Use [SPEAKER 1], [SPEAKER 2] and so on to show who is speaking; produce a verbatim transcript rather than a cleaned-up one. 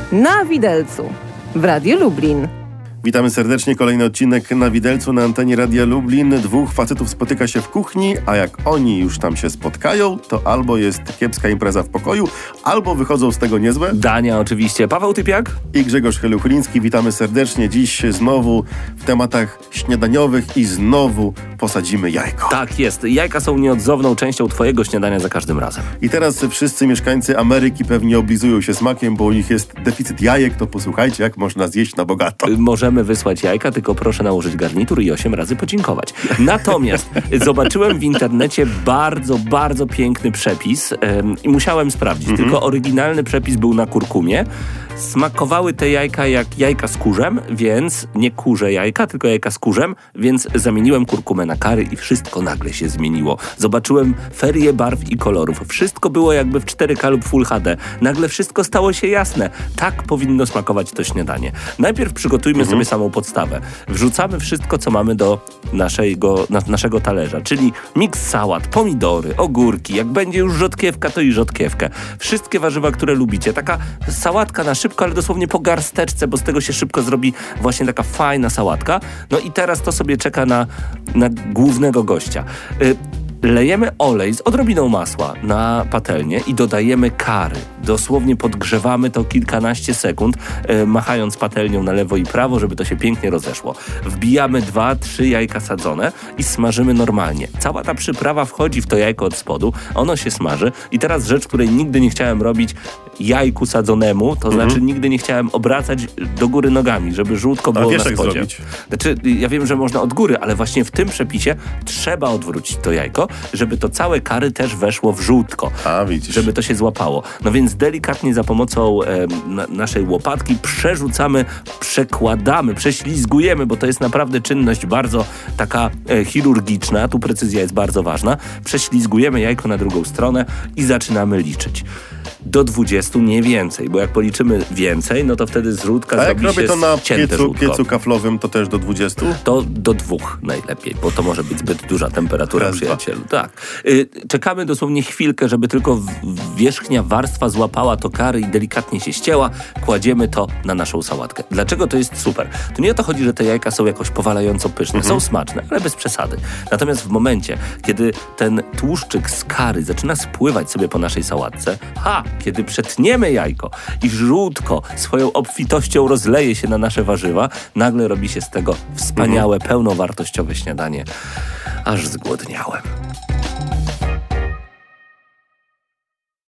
[SPEAKER 1] Na widelcu w Radiu Lublin.
[SPEAKER 2] Witamy serdecznie. Kolejny odcinek Na widelcu na antenie Radia Lublin. Dwóch facetów spotyka się w kuchni, a jak oni już tam się spotkają, to albo jest kiepska impreza w pokoju, albo wychodzą z tego niezłe.
[SPEAKER 3] Dania oczywiście. Paweł Typiak
[SPEAKER 2] i Grzegorz Heluchliński. Witamy serdecznie. Dziś znowu w tematach śniadaniowych i znowu posadzimy jajko.
[SPEAKER 3] Tak jest. Jajka są nieodzowną częścią twojego śniadania za każdym razem.
[SPEAKER 2] I teraz wszyscy mieszkańcy Ameryki pewnie oblizują się smakiem, bo u nich jest deficyt jajek, to posłuchajcie, jak można zjeść na bogato.
[SPEAKER 3] Możemy wysłać jajka, tylko proszę nałożyć garnitur i osiem razy podziękować. Natomiast zobaczyłem w internecie bardzo, bardzo piękny przepis ym, i musiałem sprawdzić. Mm-hmm. Tylko oryginalny przepis był na kurkumie. Smakowały te jajka jak jajka z kurzem, więc nie kurze jajka, tylko jajka z kurzem, więc zamieniłem kurkumę na kary i wszystko nagle się zmieniło. Zobaczyłem ferię barw i kolorów. Wszystko było jakby w cztery K lub Full H D. Nagle wszystko stało się jasne. Tak powinno smakować to śniadanie. Najpierw przygotujmy mhm. sobie samą podstawę. Wrzucamy wszystko, co mamy do naszego, na, naszego talerza, czyli miks sałat, pomidory, ogórki. Jak będzie już rzodkiewka, to i rzodkiewkę. Wszystkie warzywa, które lubicie. Taka sałatka na szybko, ale dosłownie po garsteczce, bo z tego się szybko zrobi właśnie taka fajna sałatka. No i teraz to sobie czeka na, na głównego gościa. Y- Lejemy olej z odrobiną masła na patelnię i dodajemy kary. Dosłownie podgrzewamy to kilkanaście sekund, e, machając patelnią na lewo i prawo, żeby to się pięknie rozeszło. Wbijamy dwa, trzy jajka sadzone i smażymy normalnie. Cała ta przyprawa wchodzi w to jajko od spodu, ono się smaży i teraz rzecz, której nigdy nie chciałem robić jajku sadzonemu, to mhm. znaczy nigdy nie chciałem obracać do góry nogami, żeby żółtko było na spodzie. Znaczy, ja wiem, że można od góry, ale właśnie w tym przepisie trzeba odwrócić to jajko, żeby to całe kary też weszło w żółtko.
[SPEAKER 2] A, widzisz.
[SPEAKER 3] Żeby to się złapało. No więc delikatnie za pomocą e, na, naszej łopatki przerzucamy, przekładamy, prześlizgujemy, bo to jest naprawdę czynność bardzo taka e, chirurgiczna. Tu precyzja jest bardzo ważna. Prześlizgujemy jajko na drugą stronę i zaczynamy liczyć. Do dwudziestu, nie więcej, bo jak policzymy więcej, no to wtedy z żółtka
[SPEAKER 2] A
[SPEAKER 3] zrobi
[SPEAKER 2] jak
[SPEAKER 3] się
[SPEAKER 2] robię to na piecu,
[SPEAKER 3] żółtko.
[SPEAKER 2] piecu kaflowym, to też do dwudziestu?
[SPEAKER 3] To do dwóch najlepiej, bo to może być zbyt duża temperatura,
[SPEAKER 2] Raz,
[SPEAKER 3] przyjacielu. Tak. Y, czekamy dosłownie chwilkę, żeby tylko w, wierzchnia warstwa złapała to kary i delikatnie się ścięła. Kładziemy to na naszą sałatkę. Dlaczego to jest super? To nie o to chodzi, że te jajka są jakoś powalająco pyszne. Mhm. Są smaczne, ale bez przesady. Natomiast w momencie, kiedy ten tłuszczyk z kary zaczyna spływać sobie po naszej sałatce, ha! Kiedy przetniemy jajko i żółtko swoją obfitością rozleje się na nasze warzywa, nagle robi się z tego wspaniałe, pełnowartościowe śniadanie. Aż zgłodniałem.